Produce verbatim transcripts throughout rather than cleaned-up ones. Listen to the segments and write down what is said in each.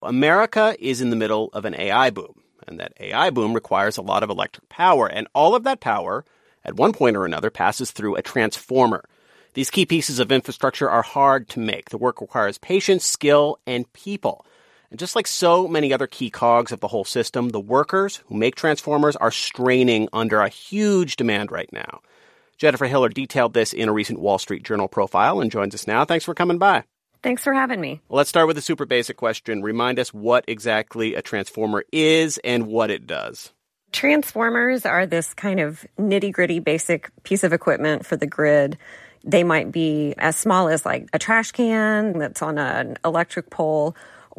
America is in the middle of an A I boom, and that A I boom requires a lot of electric power, and all of that power, at one point or another, passes through a transformer. These key pieces of infrastructure are hard to make. The work requires patience, skill, and people. And just like so many other key cogs of the whole system, the workers who make transformers are straining under a huge demand right now. Jennifer Hiller detailed this in a recent Wall Street Journal profile and joins us now. Thanks for coming by. Thanks for having me. Well, let's start with a super basic question. Remind us what exactly a transformer is and what it does. Transformers are this kind of nitty-gritty basic piece of equipment for the grid. They might be as small as like a trash can that's on an electric pole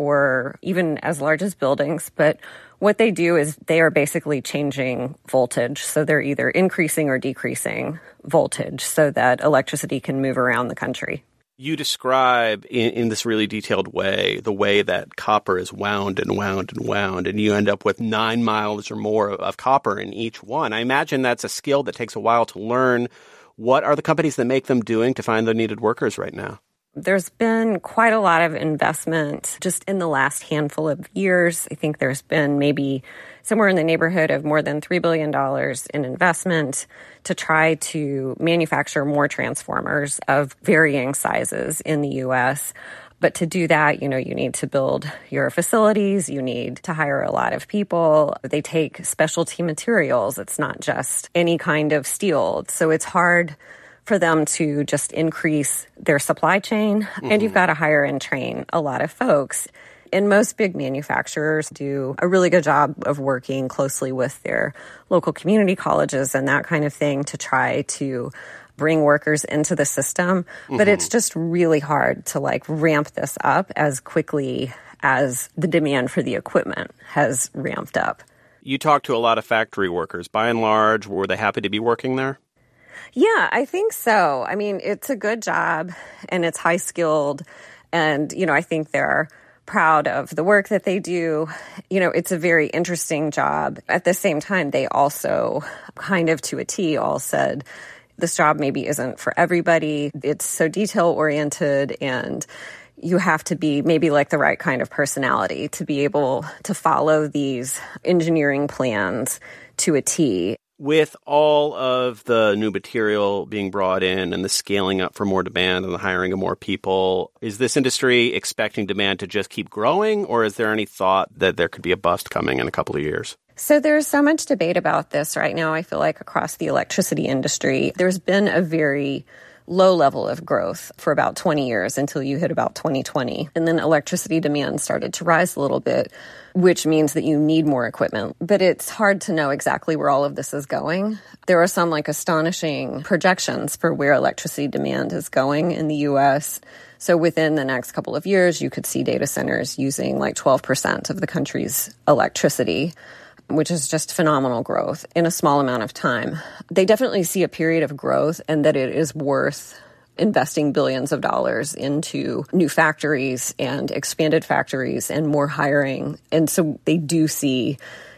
or even as large as buildings. But what they do is they are basically changing voltage. So they're either increasing or decreasing voltage so that electricity can move around the country. You describe in, in this really detailed way the way that copper is wound and wound and wound, and you end up with nine miles or more of, of copper in each one. I imagine that's a skill that takes a while to learn. What are the companies that make them doing to find the needed workers right now? There's been quite a lot of investment just in the last handful of years. I think there's been maybe somewhere in the neighborhood of more than three billion dollars in investment to try to manufacture more transformers of varying sizes in the U S. But to do that, you know, you need to build your facilities. You need to hire a lot of people. They take specialty materials. It's not just any kind of steel. So it's hard for them to just increase their supply chain. Mm-hmm. And you've got to hire and train a lot of folks. And most big manufacturers do a really good job of working closely with their local community colleges and that kind of thing to try to bring workers into the system. Mm-hmm. But it's just really hard to like ramp this up as quickly as the demand for the equipment has ramped up. You talked to a lot of factory workers. By and large, were they happy to be working there? Yeah, I think so. I mean, it's a good job and it's high skilled. And, you know, I think they're proud of the work that they do. You know, it's a very interesting job. At the same time, they also kind of to a T all said, this job maybe isn't for everybody. It's so detail-oriented, and you have to be maybe like the right kind of personality to be able to follow these engineering plans to a T. With all of the new material being brought in and the scaling up for more demand and the hiring of more people, is this industry expecting demand to just keep growing, or is there any thought that there could be a bust coming in a couple of years? So there's so much debate about this right now, I feel like, across the electricity industry. There's been a very low level of growth for about twenty years until you hit about twenty twenty. And then electricity demand started to rise a little bit, which means that you need more equipment. But it's hard to know exactly where all of this is going. There are some like astonishing projections for where electricity demand is going in the U S. So within the next couple of years, you could see data centers using like twelve percent of the country's electricity, which is just phenomenal growth in a small amount of time. They definitely see a period of growth and that it is worth investing billions of dollars into new factories and expanded factories and more hiring. And so they do see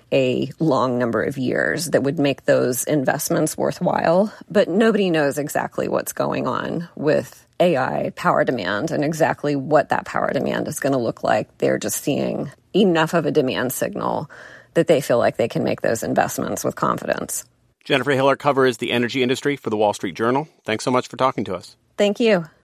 a long number of years that would make those investments worthwhile. But nobody knows exactly what's going on with A I power demand and exactly what that power demand is going to look like. They're just seeing enough of a demand signal that they feel like they can make those investments with confidence. Jennifer Hiller covers the energy industry for the Wall Street Journal. Thanks so much for talking to us. Thank you.